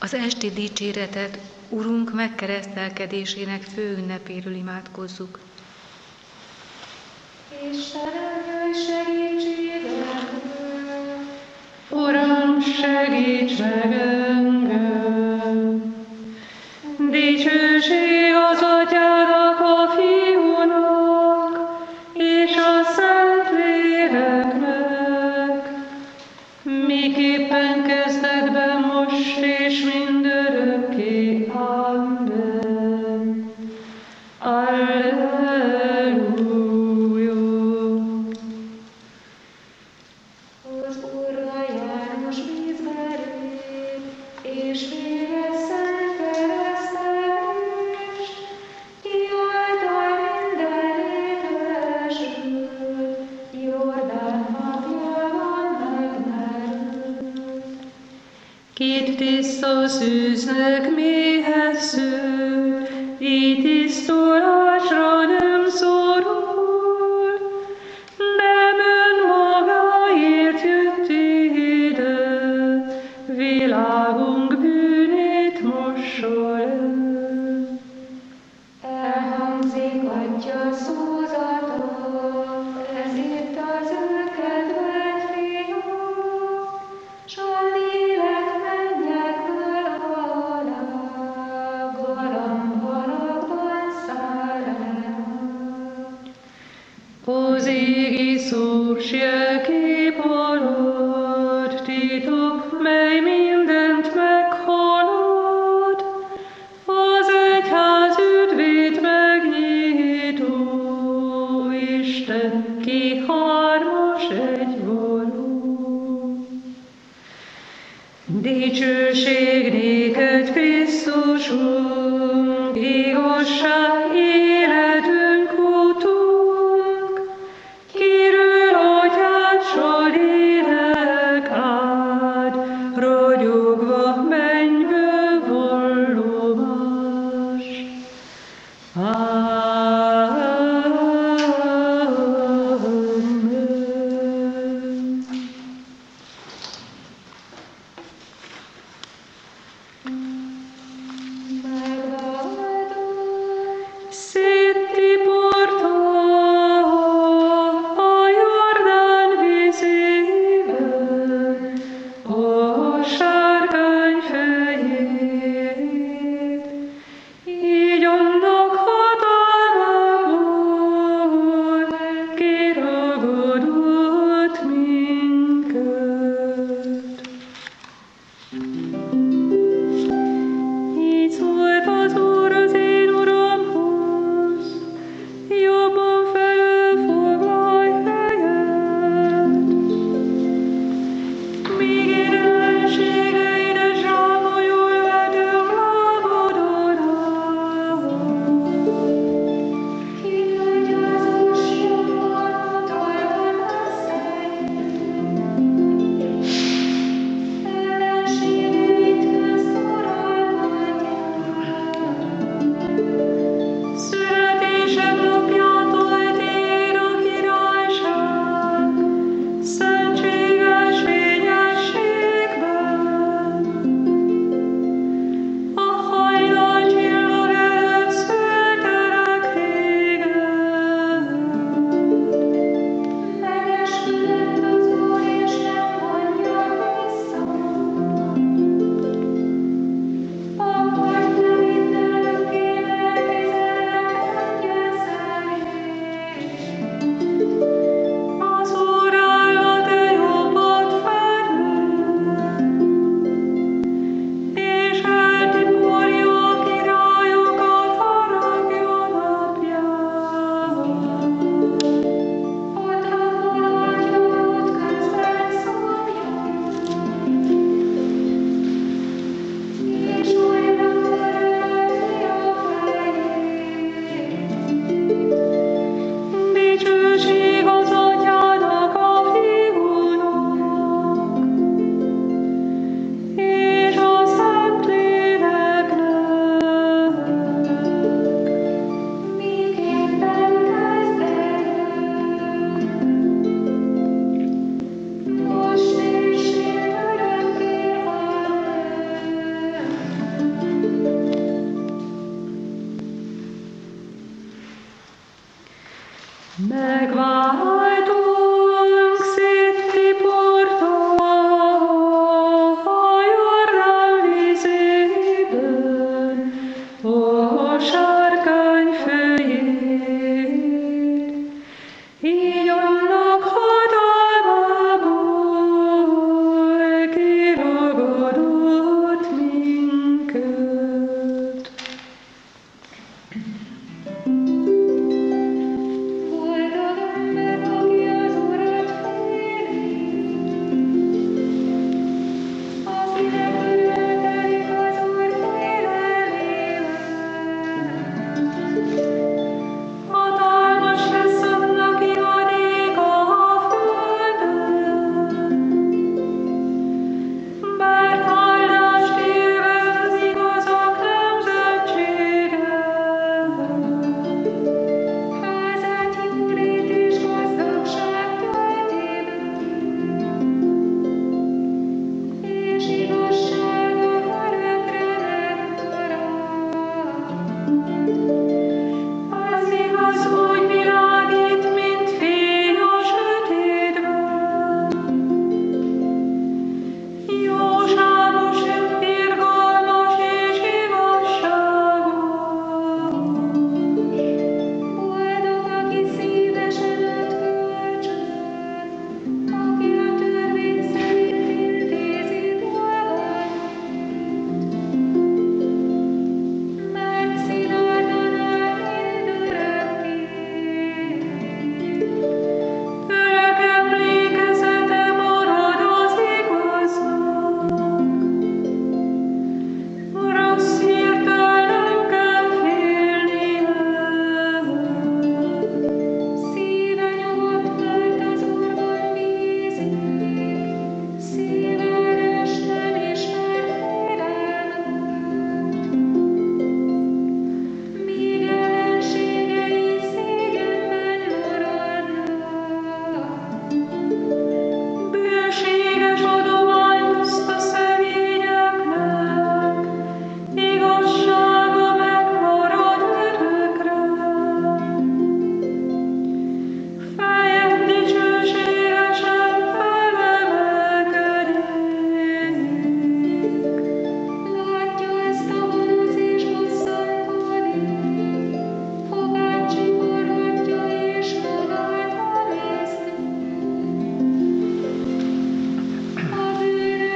Az esti dicséretet Urunk megkeresztelkedésének főünnepéről imádkozzuk. Istenem, jöjj segítségedre! Uram, segíts meg engem! Dicsőség az Atyának, a Fiúnak, és a Szentléleknek, miképpen kezdetben, most és mindörökké. Amen. Alleluja. Az Úrral jár most vízverét, és végez szent keresztelést, ki által minden étesül, Jordán napjában megmerül. Kit tiszta szűznek méhes szőr, így tisztulásra nem szorul, nem önmagáért jött ide, világunk bűnét mossa el. Elhangzik Atya szózata, ez itt az ő kedvelt Fia, s a lélek mennyekből alá, galambbarakban száll el. Az égi szós jelkép alatt titok, mely mindent meghalad, az egyház üdvét megnyitó, Isten ki hármas egyvaló. Dicsőség néked, Krisztusunk, igazság életünk utunk, kiről Atyád s a lélek áld, ragyogva mennyből vallomás. Amen. Megváltó,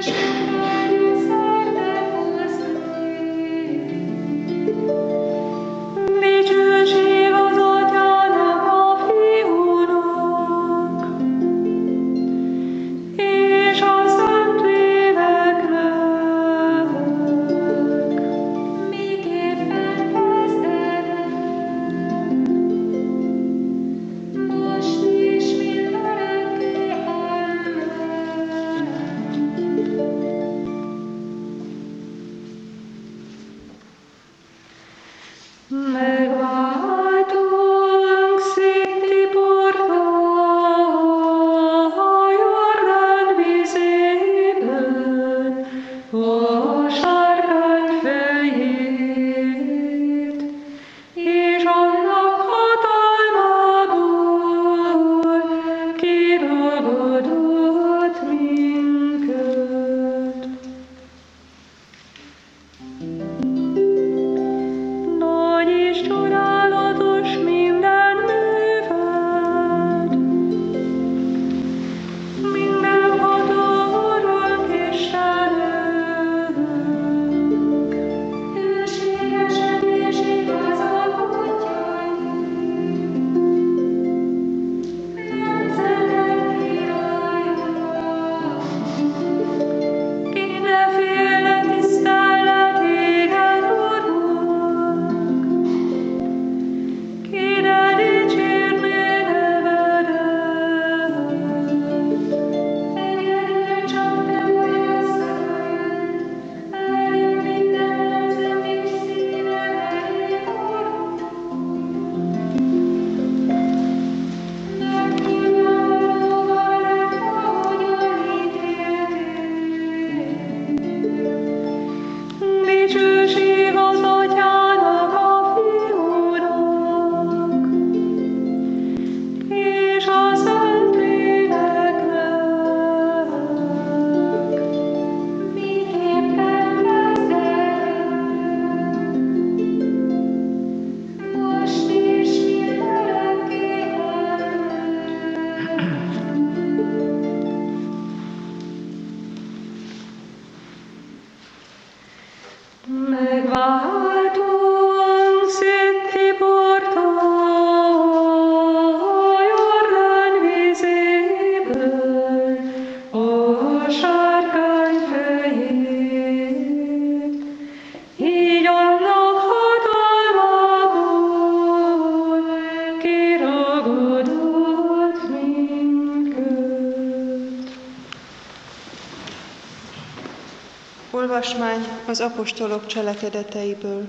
Olvasmány az apostolok cselekedeteiből.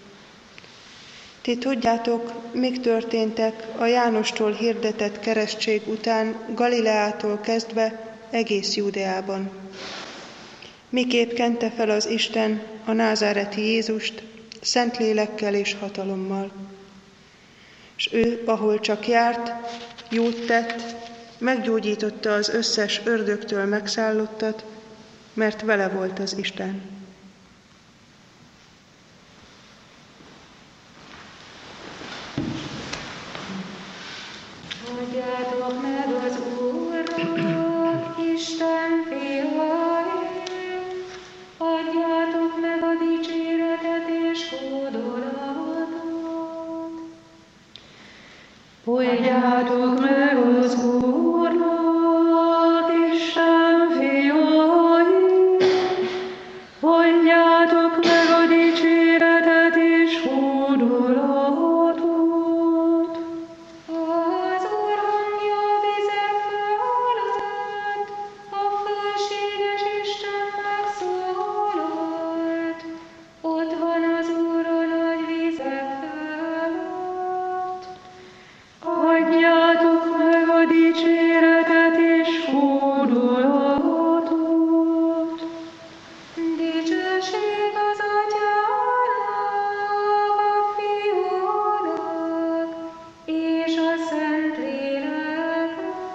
Ti tudjátok, mik történtek a Jánostól hirdetett keresztség után Galileától kezdve egész Júdeában. Miképp kente fel az Isten a názáreti Jézust szent lélekkel és hatalommal. És ő, ahol csak járt, jót tett, meggyógyította az összes ördögtől megszállottat, mert vele volt az Isten. Adjátok meg az Úrnak, Isten fiait, adjátok meg a dicséretet és hódolatot. Adjátok meg az Úrnak, Isten fiait, adjátok meg a dicséretet és hódolatot. Az Úr hangja a vizek fölött, a fölséges Isten megszólalt. Ott van az Úr a nagy vizek fölött. Adjátok meg a dicséretet és hódolatot. Dicsőség az Atyának, a Fiúnak és a Szentléleknek.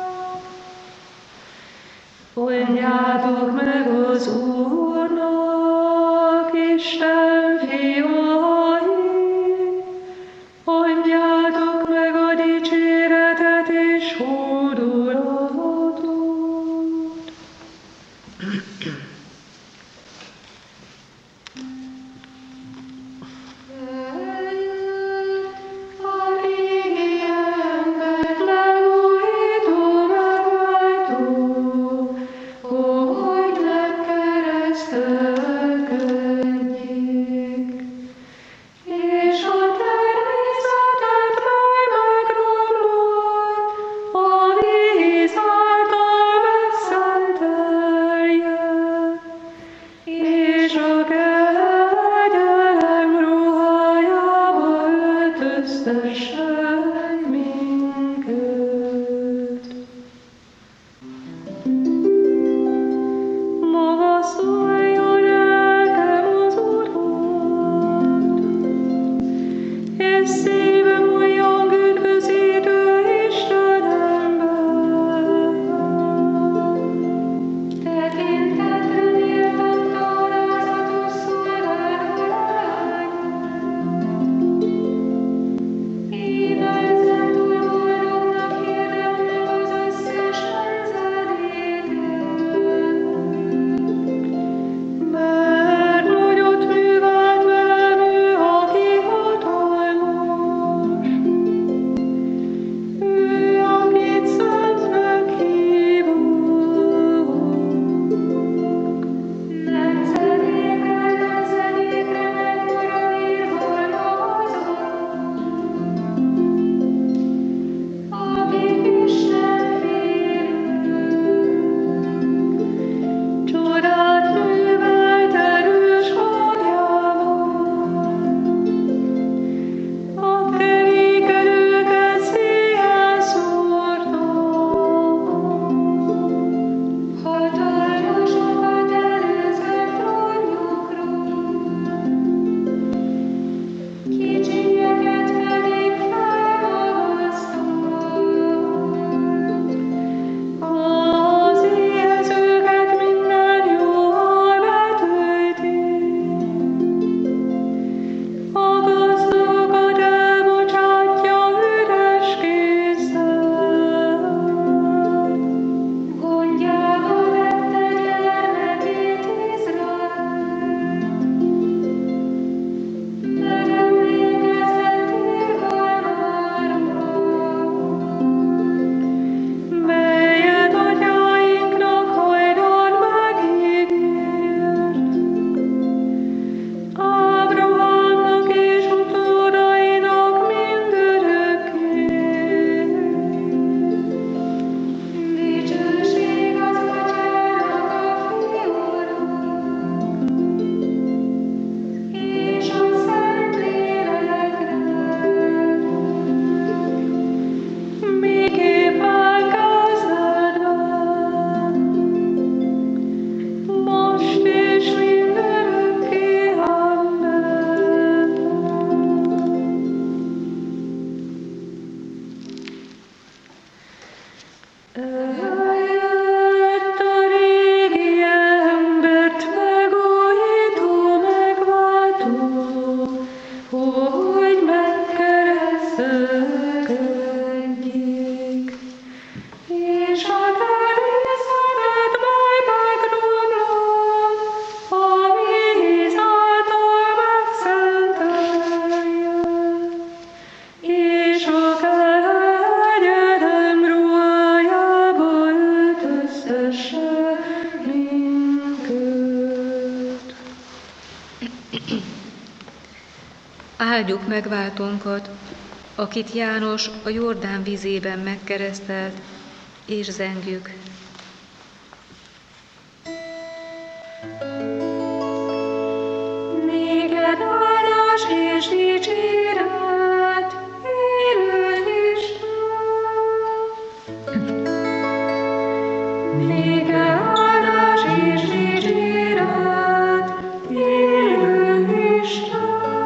Adjátok meg az Úrnak, Isten fiai, adjátok meg a dicséretet és hódolatot. Áldjuk megváltónkat, akit János a Jordán vízében megkeresztelt, és zengjük. Néked áldás és dicséret, élő Isten. Néked áldás és dicséret, élő Isten.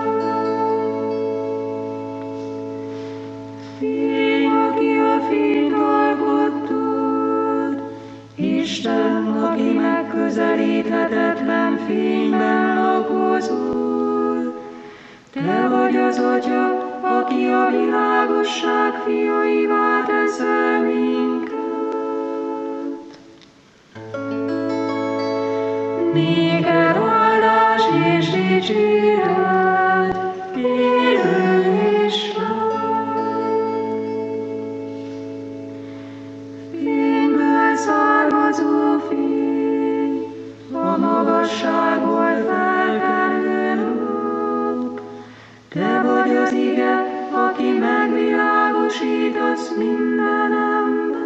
Fény, aki a fényt alkottad, Isten, aki megközelíthetetlen fényben lakozol. Te vagy az Atya, aki a világosság fiaivá teszel minket. Néked áldás és dicséret, élő Isten. Fényből származó fény, a magasságból felkelő nap, te vagy az ige, aki megvilágosítasz minden embert.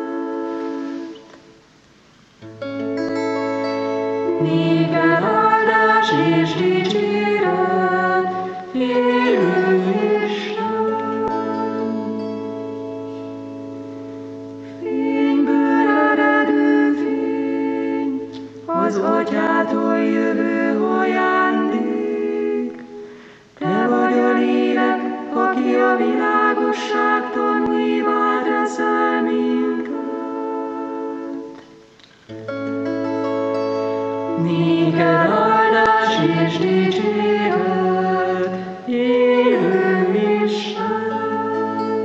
Néked áldás és dicséret, élő Isten. Fényből eredő fény, az Atyától jövő ajándék, te vagy a lélek, aki a világosság tanúivá teszel minket. Néked áldás és dicséret, élő Isten.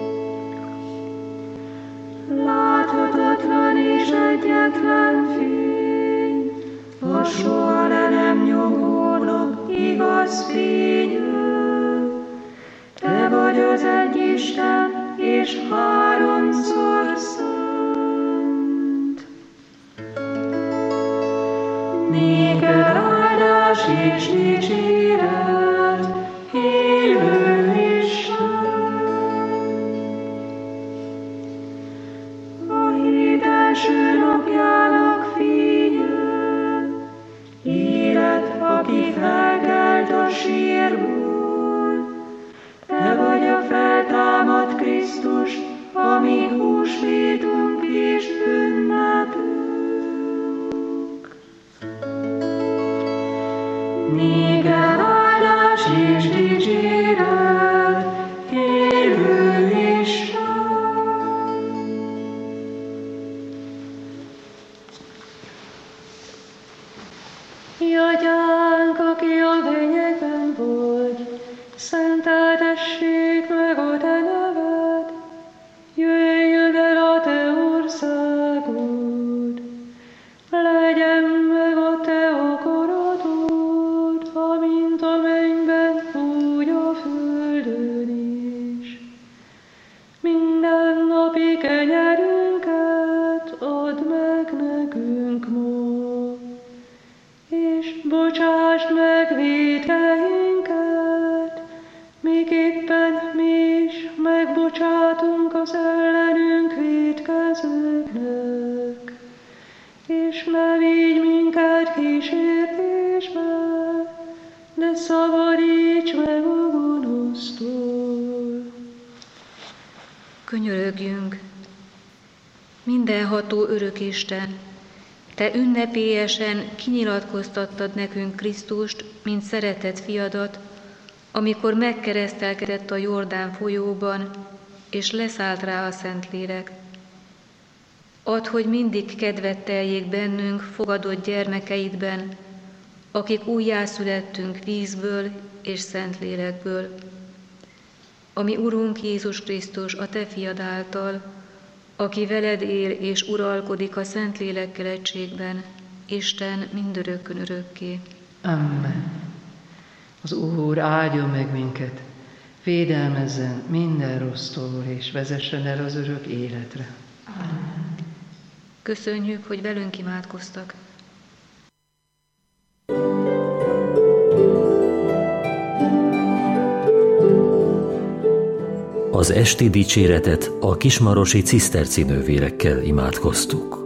Láthatatlan és egyetlen fény, a soha le nem nyomuló igaz fényű. Te vagy az egy Isten, és háromszor szent. Néked áldás és dicséret, élő Isten. A hét első napjának fénye, élet, aki felkelt a sírból. Te vagy a feltámadt Krisztus, ami húsvétunk és ünnepünk. Néked áldás és dicséret, élő Isten. Mi Atyánk, aki a mennyekben vagy, szenteltessék meg a te neved, jöjjön el a te országod, legyen meg a te akaratod, amint a mennyben, úgy a földön is. Mindennapi kenyerünket add meg nekünk ma, és bocsásd meg vétkeinket, miképpen mi is megbocsátunk az ellenünk vétkezőknek. És ne vigy minket kísértésbe, de szabadíts meg a gonosztól. Könyörögjünk! Mindenható örök Isten, te ünnepélyesen kinyilatkoztattad nekünk Krisztust, mint szeretett fiadat, amikor megkeresztelkedett a Jordán folyóban, és leszállt rá a Szentlélek. Add, hogy mindig kedvet teljék bennünk fogadott gyermekeidben, akik újjászülettünk vízből és Szentlélekből. Ami Urunk Jézus Krisztus, a te fiad által, aki veled él és uralkodik a Szentlélekkel egységben, Isten mindörökkön örökké. Amen. Az Úr áldjon meg minket, védelmezzen minden rossztól, és vezessen el az örök életre. Amen. Köszönjük, hogy velünk imádkoztak. Az esti dicséretet a kismarosi ciszterci nővérekkel imádkoztuk.